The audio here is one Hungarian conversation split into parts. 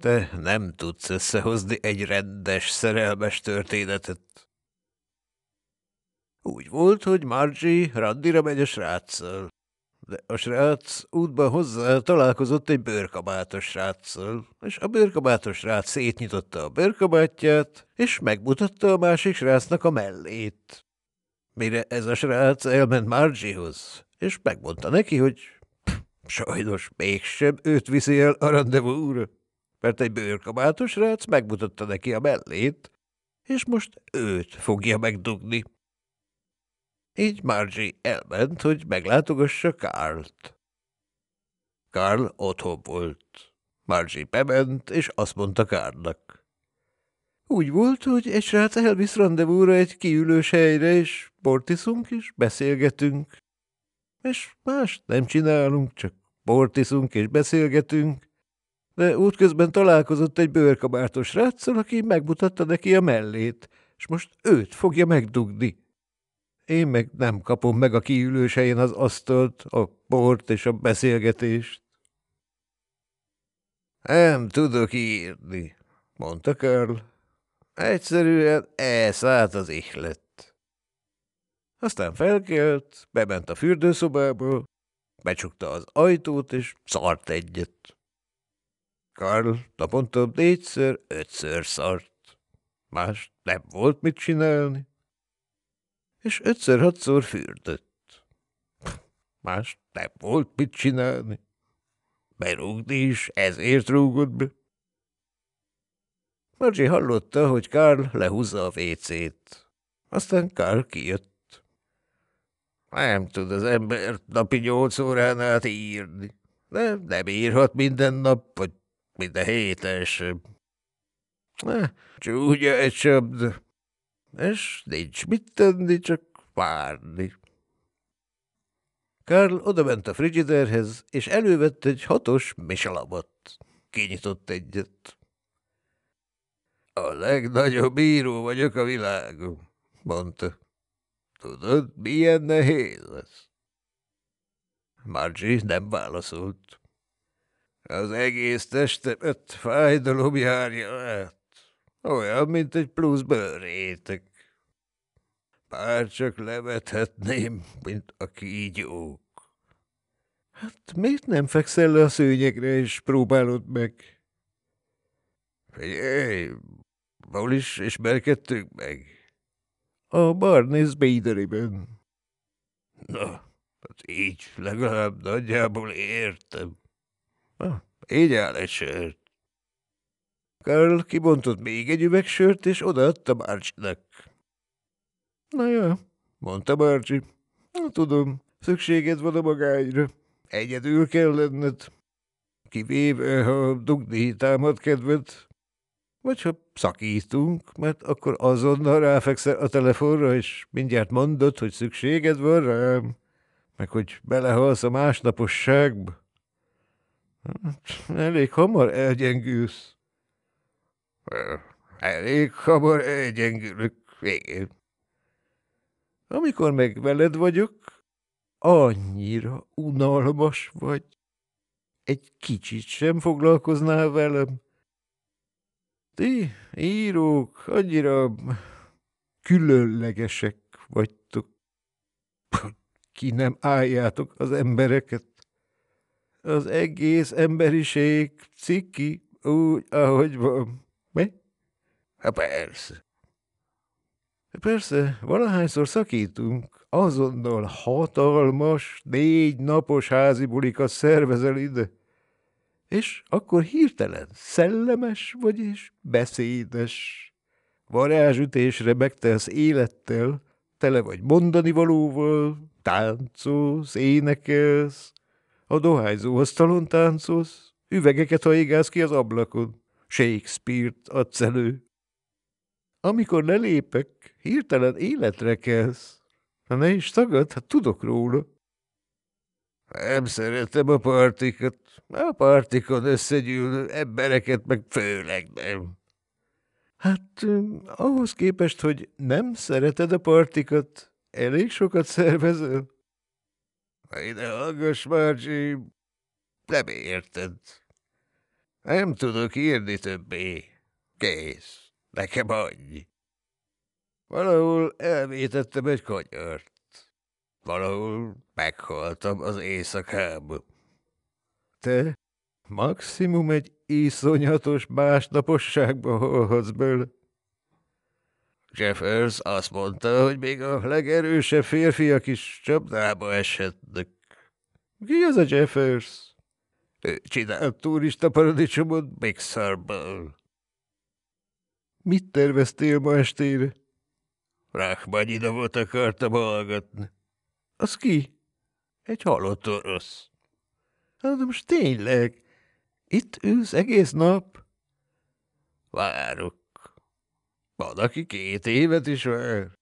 Te nem tudsz összehozni egy rendes, szerelmes történetet. Úgy volt, hogy Margie randira megy a sráccal, de a srác útban hozzá találkozott egy bőrkabátos sráccal, és a bőrkabátos srác szétnyitotta a bőrkabátját, és megmutatta a másik srácnak a mellét. Mire ez a srác elment Margiehoz, és megmondta neki, hogy sajnos mégsem őt viszi el a randevúra, mert egy bőrkabátos srác megmutatta neki a mellét, és most őt fogja megdugni. Így Margie elment, hogy meglátogassa Carlt. Carl otthon volt. Margie bement, és azt mondta Carlnak. Úgy volt, hogy egy srác elvisz randevúra egy kiülős helyre, és bort iszunk, és beszélgetünk. És más nem csinálunk, csak bort iszunk, és beszélgetünk. De útközben találkozott egy bőrkabátos sráccal, aki megmutatta neki a mellét, és most őt fogja megdugni. Én meg nem kapom meg a kiülős helyen az asztalt, a bort és a beszélgetést. Nem tudok írni, mondta Karl. Egyszerűen elszállt az ihlet. Aztán felkelt, bement a fürdőszobába, becsukta az ajtót, és szart egyet. Karl naponta 4-5-ször szart. Más nem volt mit csinálni. És 5-6-szor fürdött. Más nem volt mit csinálni. Berúgni is ezért rúgott be. Margie hallotta, hogy Karl lehúzza a WC-t. Aztán Karl kijött. Nem tud az ember napi 8 órán át írni. De nem írhat minden nap, vagy minden héten sem. Csúnya egy csapda. És nincs mit tenni, csak várni. Karl odament a frigiderhez, és elővett egy 6-os misalamot. Kinyitott egyet. A legnagyobb író vagyok a világon, mondta. Tudod, milyen nehéz ez? Margie nem válaszolt. Az egész testemet fájdalom járja át. Olyan, mint egy plusz bőrréteg. Bár csak levethetném, mint a kígyók. Hát miért nem fekszel le a szőnyegre, és próbálod meg? Figyelj, hol is ismerkedtünk meg? A Barnes Baderyben. Na, hát így legalább nagyjából értem. Így áll egy sört. Karl kibontott még egy üveg sört, és odaadta Margie-nak. Na ja, mondta Margie. Tudom, szükséged van a magányra. Egyedül kell lenned. Kivéve, ha dugni támad kedved. Vagy ha szakítunk, mert akkor azonnal ráfekszel a telefonra, és mindjárt mondod, hogy szükséged van rám, meg hogy belehalsz a másnaposságba. Elég hamar elgyengülsz. Elég hamar elgyengülök, végén. Amikor meg veled vagyok, annyira unalmas vagy. Egy kicsit sem foglalkoznál velem. Ti, írók, annyira különlegesek vagytok. Ki nem álljátok az embereket. Az egész emberiség ciki, úgy, ahogy van. Mi? Hát persze. Persze, valahányszor szakítunk, azonnal hatalmas, 4 napos házi bulikat szervezel ide. És akkor hirtelen szellemes vagy és beszédes. Varázsütésre megtelsz élettel, tele vagy mondanivalóval, táncolsz, énekelsz, a dohányzó asztalon táncolsz, üvegeket haigálsz ki az ablakon, Shakespeare-t adsz elő. Amikor lelépek, hirtelen életre kelsz. Ha ne is tagad, hát tudok róla. Nem szeretem a partikat. A partikon összegyűlő embereket meg főleg nem. Hát ahhoz képest, hogy nem szereted a partikat, elég sokat szervezel. Ide hallgass, Margie, nem érted. Nem tudok írni többé. Kész. Nekem annyi. Valahol elvétettem egy kanyart. Valahol meghaltam az éjszakában. Te maximum egy iszonyatos másnaposságba halhatsz belőle. Jeffers azt mondta, hogy még a legerősebb férfiak is csapdába eshetnek. Ki az a Jeffers? Ő csinált turista paradicsomot Mixerből. Mit terveztél ma estére? Rachmaninovot akartam hallgatni. Az ki? Egy halott orosz. Hát most tényleg, itt ülsz egész nap? Várok. Van, aki 2 évet is vár.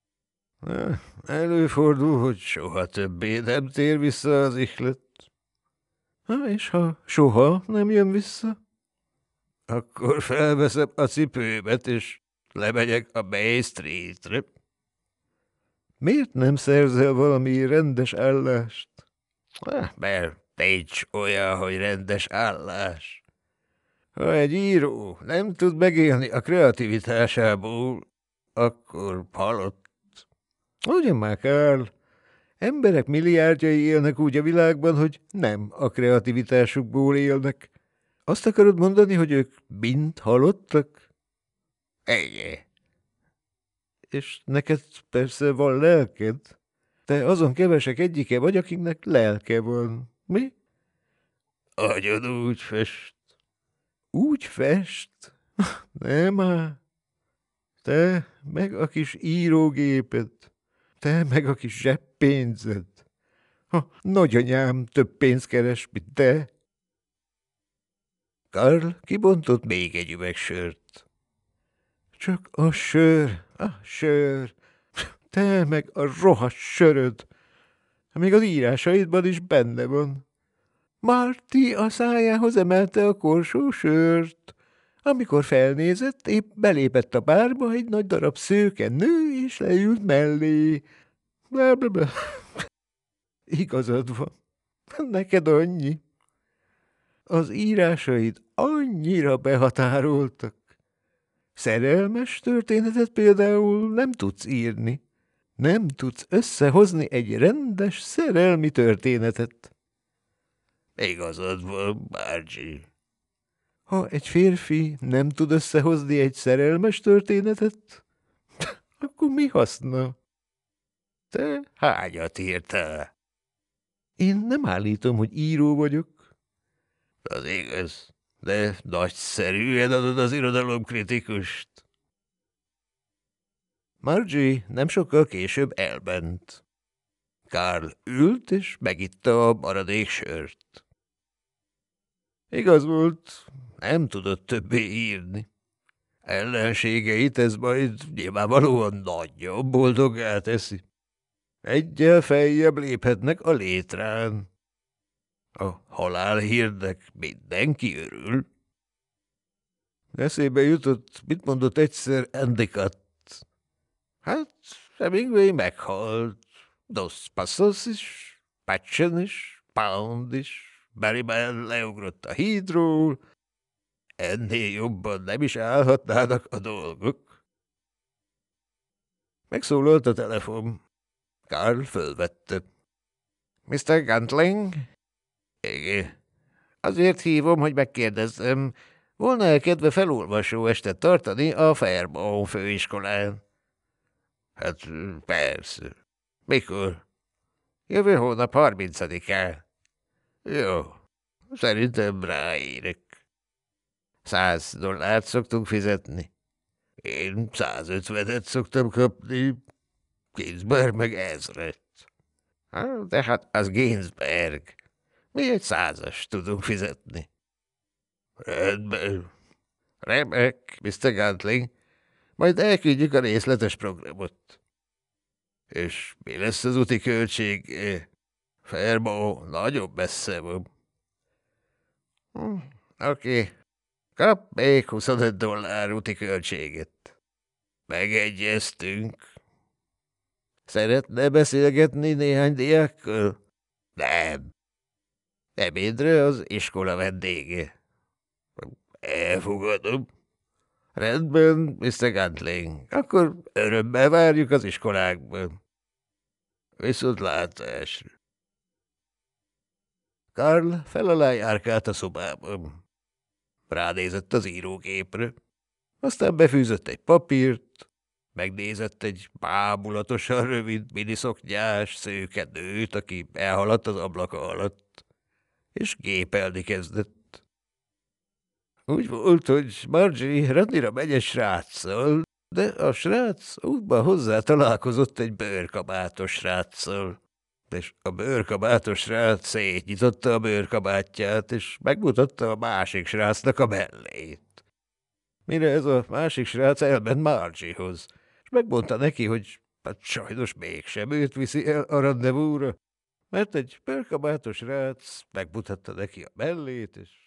Előfordul, hogy soha többé nem tér vissza az ihlet. És ha soha nem jön vissza? Akkor felveszem a cipőmet, és lemegyek a Bay Streetre. Miért nem szerzel valami rendes állást? Mert nincs olyan, hogy rendes állás. Ha egy író nem tud megélni a kreativitásából, akkor halott. Ugyan már, Karl, emberek milliárdjai élnek úgy a világban, hogy nem a kreativitásukból élnek. Azt akarod mondani, hogy ők mind halottak? Igen. És neked persze van lelked. Te azon kevesek egyike vagy, akiknek lelke van. Mi? Agyad úgy fest. Úgy fest? Nem ám. Te meg a kis írógéped. Te meg a kis zseppénzed. Nagyanyám több pénzt keres, mint te. Karl kibontott még egy üveg sört. Csak a sör. Te meg a rohadt söröd. Még az írásaidban is benne van. Marty a szájához emelte a korsó sört. Amikor felnézett, épp belépett a bárba egy nagy darab szőke nő, és leült mellé. Blablabla. Igazad van. Neked annyi. Az írásaid annyira behatároltak. Szerelmes történetet például nem tudsz írni. Nem tudsz összehozni egy rendes szerelmi történetet. Igazad van, Margie. Ha egy férfi nem tud összehozni egy szerelmes történetet, akkor mi haszna? Te hányat írtál? Én nem állítom, hogy író vagyok. Az igaz, de nagyszerűen adod az irodalomkritikust. Margie nem sokkal később elment. Karl ült, és megitta a maradék sört. Igaz volt, nem tudott többé írni. Ellenségeit ez majd nyilvánvalóan nagyon boldoggá teszi. Egyel feljebb léphetnek a létrán. A halálhírnek mindenki örül. Eszébe jutott, mit mondott egyszer Endicott. Hát, Hemingway meghalt. Dos Passos is, Patchen is, Pound is, Berryman leugrott a hídról. Ennél jobban nem is állhatnának a dolgok. Megszólalt a telefon. Karl fölvette. Mr. Gantling? Igen. Azért hívom, hogy megkérdezzem, volna-e kedve felolvasó estet tartani a Fairbaum főiskolán? Hát persze. Mikor? Jövő hónap 30-án. Jó. Szerintem ráérek. $100 szoktunk fizetni. Én 150-et szoktam kapni. Ginsberg meg 1000-et. De hát az Ginsberg. Mi egy 100-as tudunk fizetni. Rendben. Remek, Mr. Gantling. Majd elküldjük a részletes programot. És mi lesz az úti költség? Fairbaum nagyon messze van. Oké. Kap még $25 úti költséget. Megegyeztünk. Szeretne beszélgetni néhány diákkal? Nem. Ebédre az iskola vendége. Elfogadom. Rendben, Mr. Gantling, akkor örömmel várjuk az iskolákban. Viszontlátásra. Karl fel alá járkált a szobában. Ránézett az írógépre. Aztán befűzött egy papírt, megnézett egy bámulatosan rövid miniszoknyás szőke nőt, aki elhaladt az ablaka alatt, és gépelni kezdett. Úgy volt, hogy Margie randira megy egy sráccal, de a srác útban hozzá találkozott egy bőrkabátos sráccal, és a bőrkabátos srác szétnyitotta a bőrkabátját, és megmutatta a másik srácnak a mellét. Mire ez a másik srác elment Margiehoz, és megmondta neki, hogy hát sajnos mégsem őt viszi el a randevúra, mert egy bőrkabátos srác megmutatta neki a mellét, és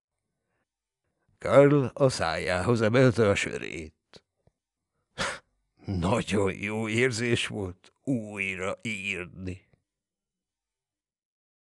Karl a szájához emelte a sörét. Nagyon jó érzés volt újra írni.